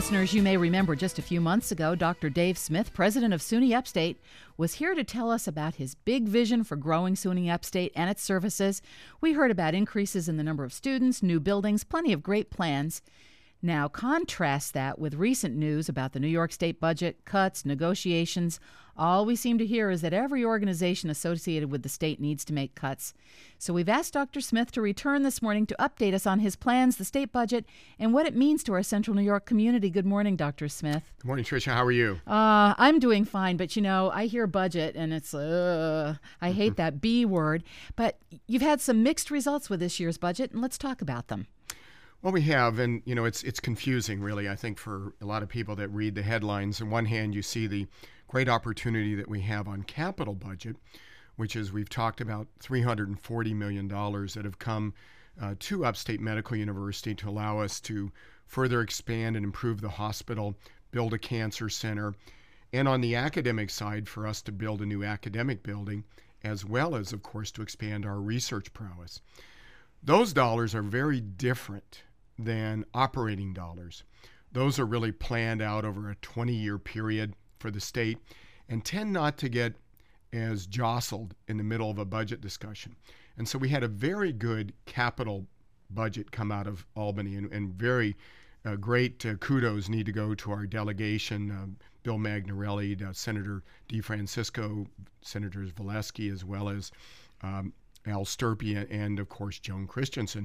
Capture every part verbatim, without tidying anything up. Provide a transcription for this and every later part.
Listeners, you may remember just a few months ago, Doctor Dave Smith, president of SUNY Upstate, was here to tell us about his big vision for growing SUNY Upstate and its services. We heard about increases in the number of students, new buildings, plenty of great plans. Now, contrast that with recent news about the New York State budget, cuts, negotiations. All we seem to hear is that every organization associated with the state needs to make cuts. So we've asked Doctor Smith to return this morning to update us on his plans, the state budget, and what it means to our Central New York community. Good morning, Doctor Smith. Good morning, Tricia. How are you? Uh, I'm doing fine, but you know, I hear budget and it's, uh, I hate that B word. But you've had some mixed results with this year's budget, and let's talk about them. Well, we have, and you know, it's it's confusing, really, I think, for a lot of people that read the headlines. On one hand, you see the great opportunity that we have on capital budget, which is we've talked about three hundred forty million dollars that have come uh, to Upstate Medical University to allow us to further expand and improve the hospital, build a cancer center, and on the academic side, for us to build a new academic building, as well as, of course, to expand our research prowess. Those dollars are very different than operating dollars. Those are really planned out over a twenty-year period for the state and tend not to get as jostled in the middle of a budget discussion. And so we had a very good capital budget come out of Albany, and, and very uh, great uh, kudos need to go to our delegation, uh, Bill Magnarelli, uh, Senator DeFrancisco, Senators Valesky, as well as um, Al Sturpey, and of course Joan Christensen.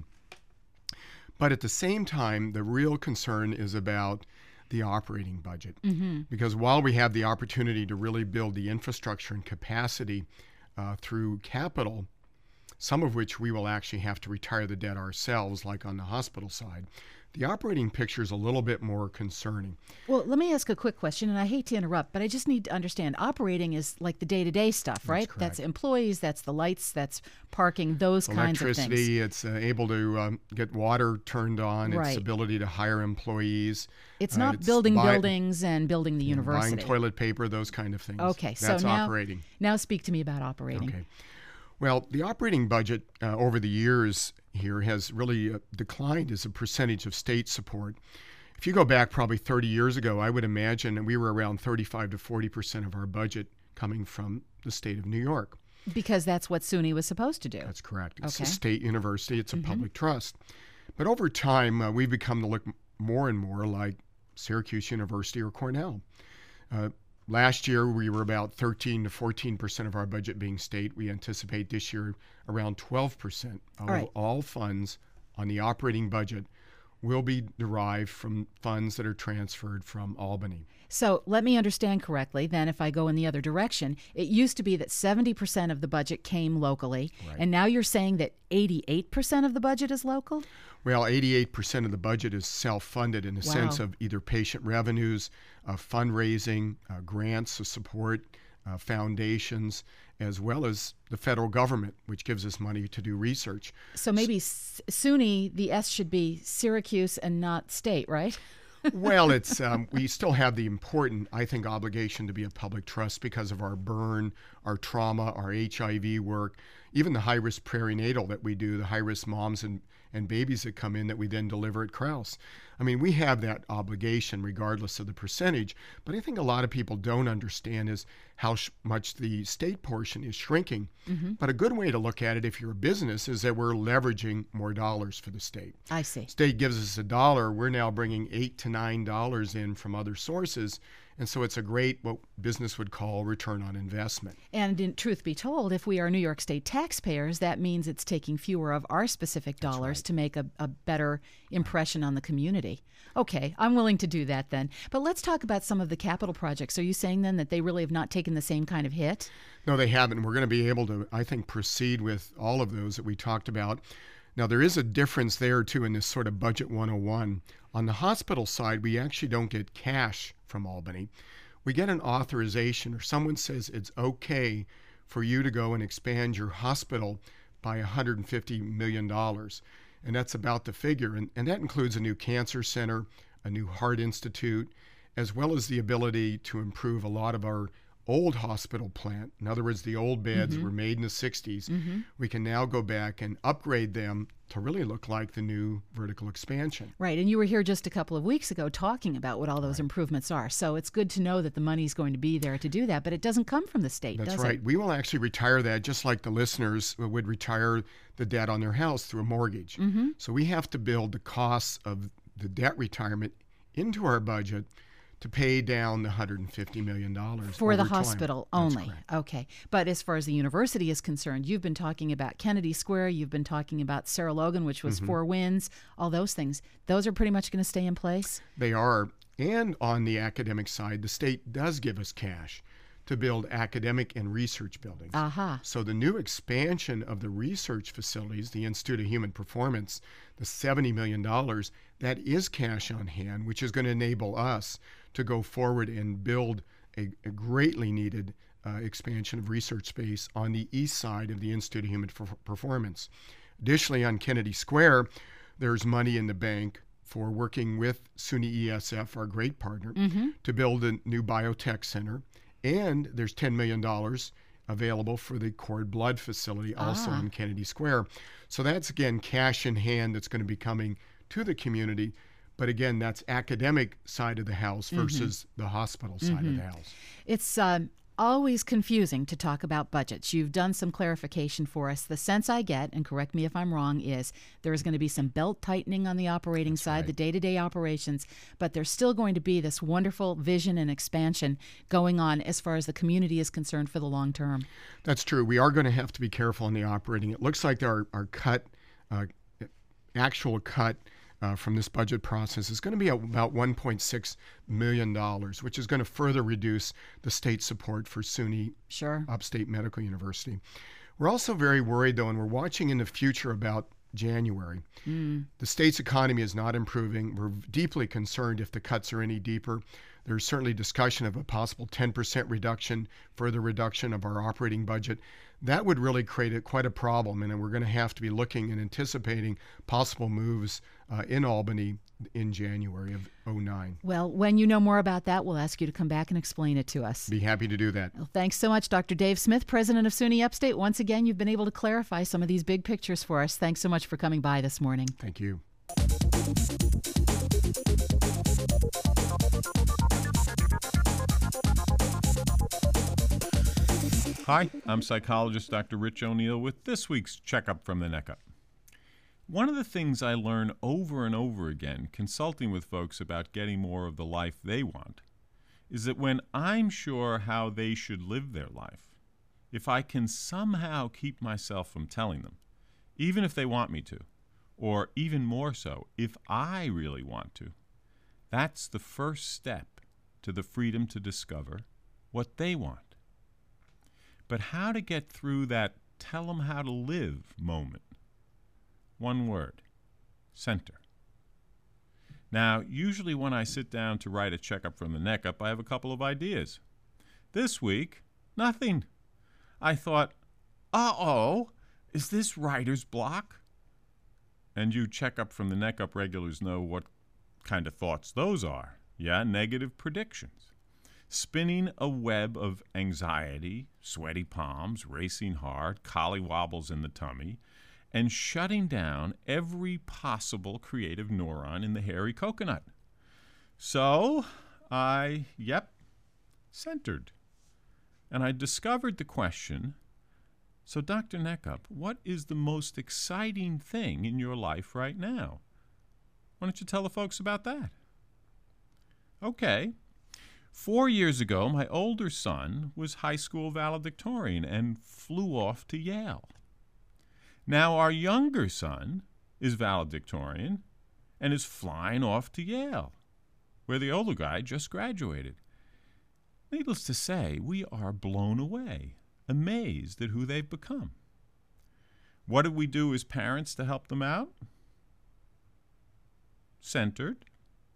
But at the same time, the real concern is about the operating budget. Mm-hmm. Because while we have the opportunity to really build the infrastructure and capacity uh, through capital, some of which we will actually have to retire the debt ourselves, like on the hospital side, the operating picture is a little bit more concerning. Well, let me ask a quick question, and I hate to interrupt, but I just need to understand. Operating is like the day-to-day stuff, right? That's, that's employees, that's the lights, that's parking, those kinds of things. Electricity, it's uh, able to um, get water turned on, right. Its ability to hire employees. It's uh, not it's building buy, buildings and building the university. Buying toilet paper, those kind of things. Okay, That's so now, operating. Now speak to me about operating. Okay. Well, the operating budget uh, over the years here has really uh, declined as a percentage of state support. If you go back probably thirty years ago, I would imagine that we were around thirty-five to forty percent of our budget coming from the state of New York. Because that's what SUNY was supposed to do. That's correct. It's okay. a state university. It's a mm-hmm. public trust. But over time, uh, we've become to look more and more like Syracuse University or Cornell. Uh, Last year, we were about thirteen to fourteen percent of our budget being state. We anticipate this year around twelve percent of all, right. all funds on the operating budget will be derived from funds that are transferred from Albany. So let me understand correctly, then, if I go in the other direction. It used to be that seventy percent of the budget came locally, right. and now you're saying that eighty-eight percent of the budget is local? Well, eighty-eight percent of the budget is self-funded in the wow. sense of either patient revenues, uh, fundraising, uh, grants to support uh, foundations, as well as the federal government, which gives us money to do research. So maybe S- SUNY, the S should be Syracuse and not state, right? Well, it's um, we still have the important, I think, obligation to be a public trust because of our burn, our trauma, our H I V work, even the high-risk perinatal that we do, the high-risk moms and, and babies that come in that we then deliver at Krause. I mean, we have that obligation regardless of the percentage, but I think a lot of people don't understand is how sh- much the state portion is shrinking. Mm-hmm. But a good way to look at it if you're a business is that we're leveraging more dollars for the state. I see. State gives us a dollar, we're now bringing eight to nine dollars in from other sources. And so it's a great, what business would call return on investment. And in truth be told, if we are New York State taxpayers, that means it's taking fewer of our specific dollars right. to make a, a better impression right. on the community. Okay, I'm willing to do that then. But let's talk about some of the capital projects. Are you saying then that they really have not taken the same kind of hit? No, they haven't. We're going to be able to, I think, proceed with all of those that we talked about. Now, there is a difference there, too, in this sort of Budget one oh one. On the hospital side, we actually don't get cash from Albany. We get an authorization, or someone says it's okay for you to go and expand your hospital by one hundred fifty million dollars. And that's about the figure. And, and that includes a new cancer center, a new heart institute, as well as the ability to improve a lot of our old hospital plant, in other words, the old beds Mm-hmm. were made in the sixties, Mm-hmm. we can now go back and upgrade them to really look like the new vertical expansion. Right, and you were here just a couple of weeks ago talking about what all those Right. improvements are. So it's good to know that the money's going to be there to do that, but it doesn't come from the state, That's does right. it? We will actually retire that just like the listeners would retire the debt on their house through a mortgage. Mm-hmm. So we have to build the costs of the debt retirement into our budget to pay down the one hundred fifty million dollars For the over time. hospital That's only. correct. Okay. But as far as the university is concerned, you've been talking about Kennedy Square, you've been talking about Sarah Logan, which was Mhm. Four Winds, all those things. Those are pretty much going to stay in place? They are. And on the academic side, the state does give us cash to build academic and research buildings. Aha. So the new expansion of the research facilities, the Institute of Human Performance, the seventy million dollars, that is cash on hand, which is going to enable us to go forward and build a, a greatly needed uh, expansion of research space on the east side of the Institute of Human Perf- Performance. Additionally, on Kennedy Square, there's money in the bank for working with SUNY E S F, our great partner, Mm-hmm. to build a new biotech center. And there's ten million dollars available for the cord blood facility also Ah. on Kennedy Square. So that's, again, cash in hand that's going to be coming to the community. But again, that's academic side of the house versus the hospital side of the house. It's um, always confusing to talk about budgets. You've done some clarification for us. The sense I get, and correct me if I'm wrong, is there's going to be some belt tightening on the operating side, right. the day-to-day operations, but there's still going to be this wonderful vision and expansion going on as far as the community is concerned for the long term. That's true. We are going to have to be careful in the operating. It looks like our, our cut, uh, actual cut uh, from this budget process is going to be about one point six million dollars, which is going to further reduce the state support for SUNY Sure. Upstate Medical University. We're also very worried, though, and we're watching in the future about January. Mm. The state's economy is not improving. We're deeply concerned if the cuts are any deeper. There's certainly discussion of a possible ten percent reduction, further reduction of our operating budget. That would really create a, quite a problem, and we're going to have to be looking and anticipating possible moves uh, in Albany in January of oh nine. Well, when you know more about that, we'll ask you to come back and explain it to us. Be happy to do that. Well, thanks so much, Doctor Dave Smith, president of SUNY Upstate. Once again, you've been able to clarify some of these big pictures for us. Thanks so much for coming by this morning. Thank you. Hi, I'm psychologist Doctor Rich O'Neill with this week's Checkup from the Neck Up. One of the things I learn over and over again, consulting with folks about getting more of the life they want, is that when I'm sure how they should live their life, if I can somehow keep myself from telling them, even if they want me to, or even more so, if I really want to, that's the first step to the freedom to discover what they want. But how to get through that tell them how to live moment? One word: center. Now, usually when I sit down to write a checkup from the neck up, I have a couple of ideas. This week, nothing. I thought, uh-oh, is this writer's block? And you checkup from the neck up regulars know what kind of thoughts those are. Yeah, negative predictions. Spinning a web of anxiety, sweaty palms, racing heart, collywobbles in the tummy, and shutting down every possible creative neuron in the hairy coconut. So I, yep, centered. And I discovered the question, so Doctor Neckup, what is the most exciting thing in your life right now? Why don't you tell the folks about that? Okay. Four years ago, my older son was high school valedictorian and flew off to Yale. Now our younger son is valedictorian and is flying off to Yale, where the older guy just graduated. Needless to say, we are blown away, amazed at who they've become. What did we do as parents to help them out? Centered.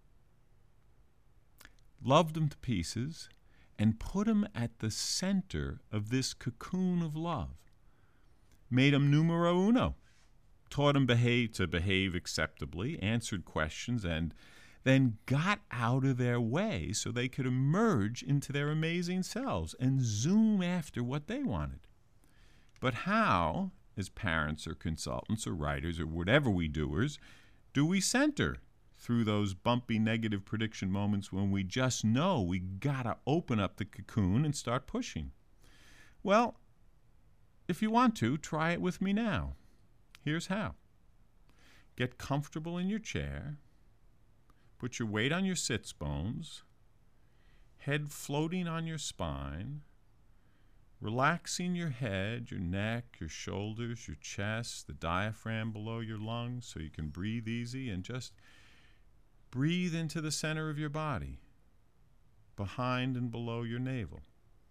Loved them to pieces, and put them at the center of this cocoon of love. Made them numero uno. Taught them behave to behave acceptably, answered questions, and then got out of their way so they could emerge into their amazing selves and zoom after what they wanted. But how, as parents or consultants or writers or whatever we doers, do we center through those bumpy negative prediction moments when we just know we gotta open up the cocoon and start pushing? Well, if you want to, try it with me now. Here's how. Get comfortable in your chair. Put your weight on your sits bones. Head floating on your spine. Relaxing your head, your neck, your shoulders, your chest, the diaphragm below your lungs so you can breathe easy, and just breathe into the center of your body, behind and below your navel,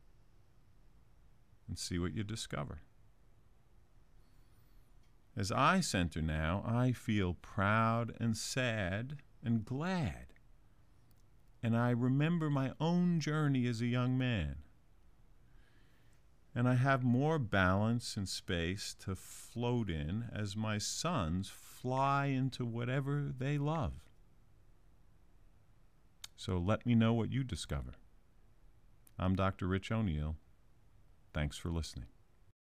and see what you discover. As I center now, I feel proud and sad and glad. And I remember my own journey as a young man. And I have more balance and space to float in as my sons fly into whatever they love. So let me know what you discover. I'm Doctor Rich O'Neill. Thanks for listening.